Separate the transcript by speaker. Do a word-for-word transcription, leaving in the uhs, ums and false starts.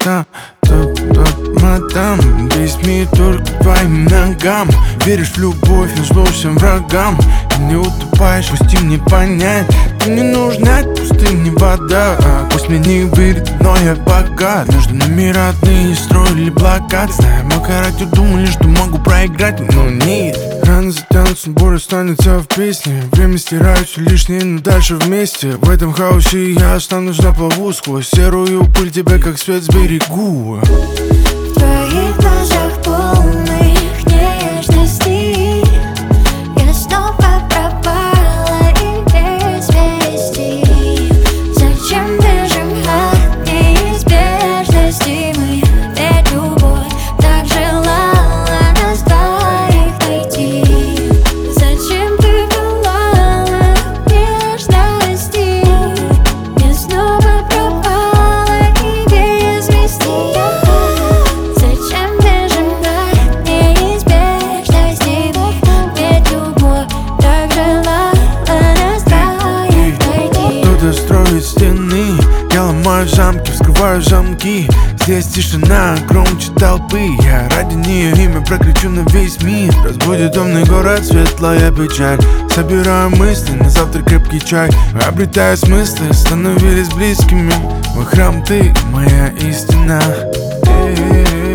Speaker 1: там, тот, тот, мадам. Весь мир только твоим ногам. Веришь в любовь, но зло всем врагам. И не утопаешь, пусти мне понять. Ты не нужна, пустым не вода. Пусть мне не выйдет, но я богат. Между нами родные строили блокад. Зная мой характер, думали, что могу проиграть, но нет. Рано затянутся, боль останется в песне. Время стирает все лишнее, но дальше вместе. В этом хаосе я останусь на плаву. Сквозь серую пыль тебя как свет сберегу.
Speaker 2: В твоих глазах полных нежностей я снова пропала и без вести. Зачем бежим от неизбежности мы? Ведь любовь так желала нас двоих найти. Зачем ты пылала нежности? Я снова пропала и без вести. Зачем бежим от неизбежности мы? Ведь любовь так желала нас двоих найти.
Speaker 1: Кто-то строит стены, я ломаю замки, вскрываю замки. Здесь тишина, громче толпы. Я ради нее имя прокричу на весь мир. Разбудит темный город, светлая печаль. Собираю мысли, на завтра крепкий чай. Обретаю смыслы, становились близкими. Мой храм, ты моя истина. Эй-эй-эй.